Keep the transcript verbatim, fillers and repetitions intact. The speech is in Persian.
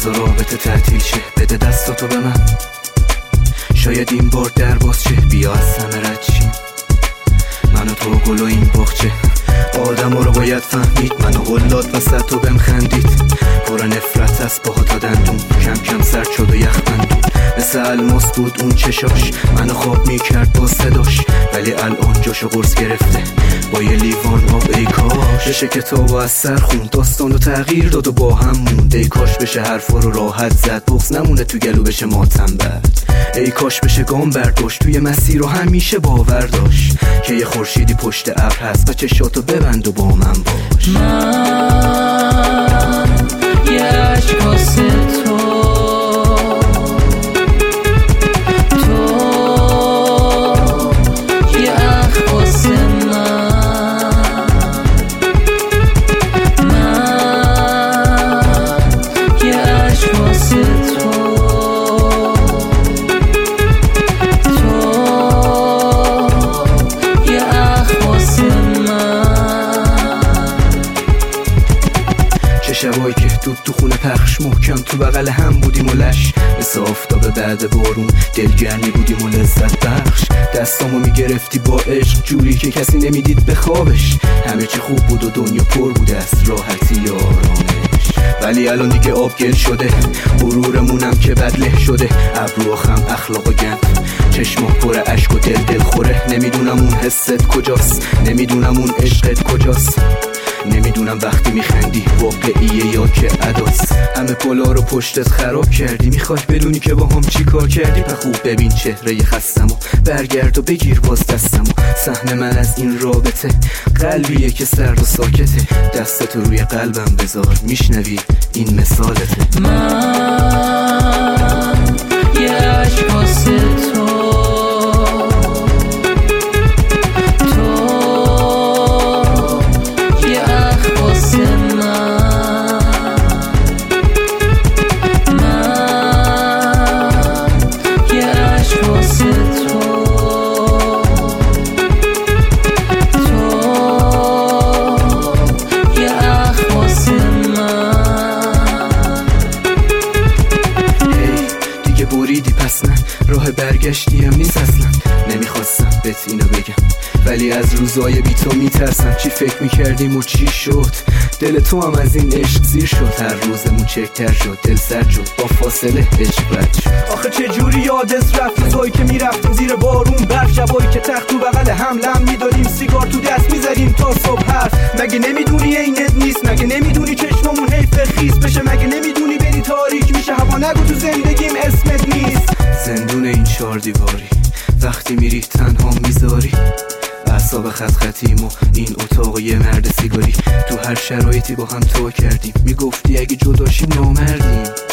بذار رابطه تعطیل شه، بده دستاتو به من، شاید این بار در باز شه، بیا از همه رد شیم، من و تو گل و این باغچه. آدم رو باید فهمید، من و غلات وسط تو بهم خندید، پر نفرت از پاها تا دندون، کم کم سرد شد و یخ بندون، مثل الماس بود اون چشاش، منو خواب میکرد با صداش، ولی الان جاشو قرص گرفته با یه لیوان آب. ای کاش بشه کتابو از سر خون، داستانو تغییر داد و با هم موند، ای کاش بشه حرفا رو راحت زد، بغض نمونه تو گلو بشه ماتم بد، ای کاش بشه گام برداشت توی مسیر رو همیشه باور داشت که یه خورشیدی پشت ابر هست و چشاتو ببند و با من باش. من یه عشق واسه تو، شبایی که دود تو خونه پخش، محکم تو بغل هم بودیم و لش، مثل آفتاب بعد بارون دلگرمی بودیم و لذت بخش، دستامو میگرفتی با عشق جوری که کسی نمیدید به خوابش، همه چی خوب بود و دنیا پر بوده از راحتی و آرامش، ولی الان دیگه آب گل شده، غرورمونم که بدله شده، ابرو خم اخلاق و گند، چشما پر اشک و دل دل خوره، نمیدونم اون حست کجاست، نمیدونم اون عشقت کجاست، نمیدونم وقتی میخندی واقعیه یا که عداست، همه پلا رو پشتت خراب کردی، میخوای بدونی که با هم چی کار کردی، و خوب ببین چهره خستمو، برگرد و بگیر باز دستمو، صحنه من از این رابطه، قلبیه که سرد و ساکته، دستتو روی قلبم بذار، میشنوی این مثالته. من یه عشق واسه تو، بریدی پس نه، راه برگشتی هم نیست اصلا، نمیخواستم بهت اینو بگم، ولی از روزای بی تو میترسم، چی فکر میکردیم و چی شد، دل تو هم از این عشق زیر شد، هر روزمون چکتر شد، دل سرد شد، با فاصله عشق رد شد. آخه چه جوری یادت رفت روزایی که میرفتیم زیر بارون برف، شبایی که تخت تو بغل هم لم میدادیم، سیگار تو دست میزدیم تا صبح حرف، مگه نمیدونی عینت نیست، مگه نمیدونی چشممون حیف خیس بشه، مگه نمیدونی بری تاریک میشه هوا، نگو تو زندگیم اسمت نیست. زندون این چهار دیواری وقتی میری تنها میذاری، اعصاب خط خطیم و این اتاق یه مرد سیگاری، تو هر شرایطی با هم تو کردیم، میگفتی اگه جداشیم نامردیم.